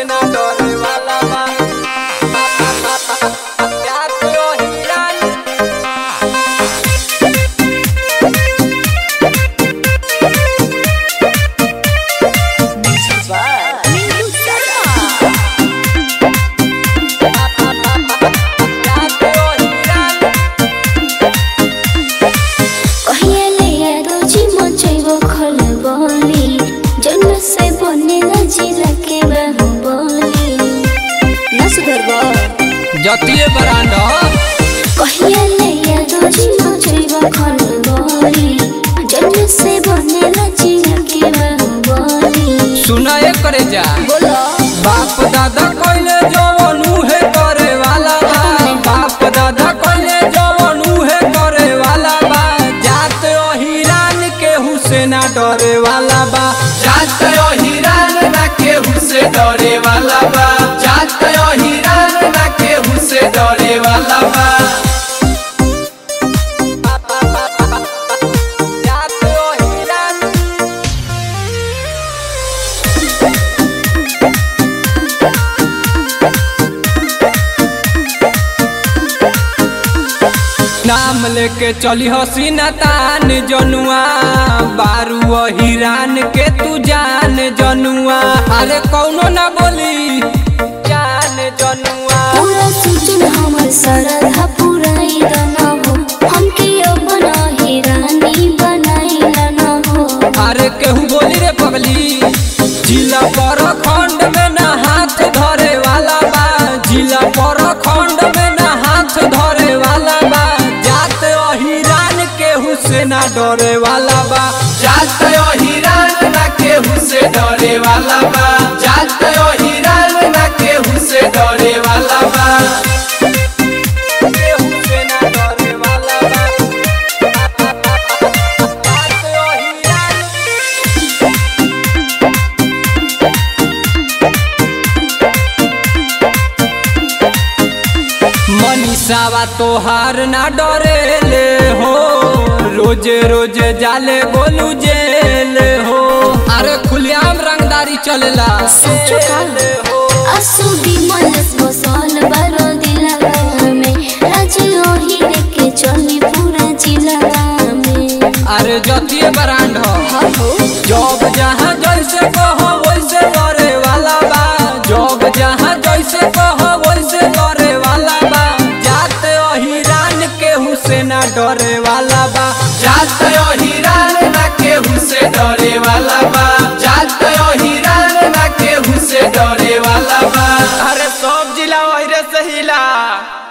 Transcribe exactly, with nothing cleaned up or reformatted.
ना डरे वाला बा प्यार तो हिरान जतिये बरांडा कहिया ले यादो जी मचैबा खलबली जन्म से बनेला जिया के बाहुबली सुना ये करे जा बोलो बाप दादा कोइले जवनु है करे वाला बा बाप दादा कोइले जवनु है करे वाला बा जात ओ हिरान के हुसैना डरे वाला बा जात ओ हिरान ना के हुसे डरे वाला बा जात ओ हिरान ना के हुसे डरे वाला बा जात ओ हिरान नाम लेके चली हसीना तान जनुआ बारू ओ हिरान के तू जान जनुआ अरे कौनो ना बोली जान जनुआ पूरा सूचन हमर सरधा पुराई दना हो हमके अपना हिरानी बनाइला न हो अरे केहू बोली रे पगली जिला पर खंड में ना हाथ धरे वाला बा जिला पर खंड में ना हाथ धरे वाला बा जात ओ हिरान के हुसैना डरे वाला बा जात ओ हिरान ना के हुसे डरे वाला बा जात ओ हिरान ना के हुसे डरे वाला बा के हुसैना डरे वाला बा जात ओ हिरान मनीषावा तोहार ना डरे ले हो रोजे रोजे जाले गोलू जेल हो अरे खुलेआम रंगदारी चलेला सचो का हो असुदी मनस बसल बारो दिलवा में राज ओही के चली पूरा जिला में अरे जतिये बरांड हो हो जब जहाँ जैसे कहो वैसे करे वाला बा जब जहाँ जैसे कहो वैसे करे वाला बा जात ओ हिरान के हुसैना डरे वाला बा जात ओ हिरान ना के हुसे डरे वाला बा जात ओ हिरान ना के हुसे डरे वाला बा अरे सब जिला वही से हिला।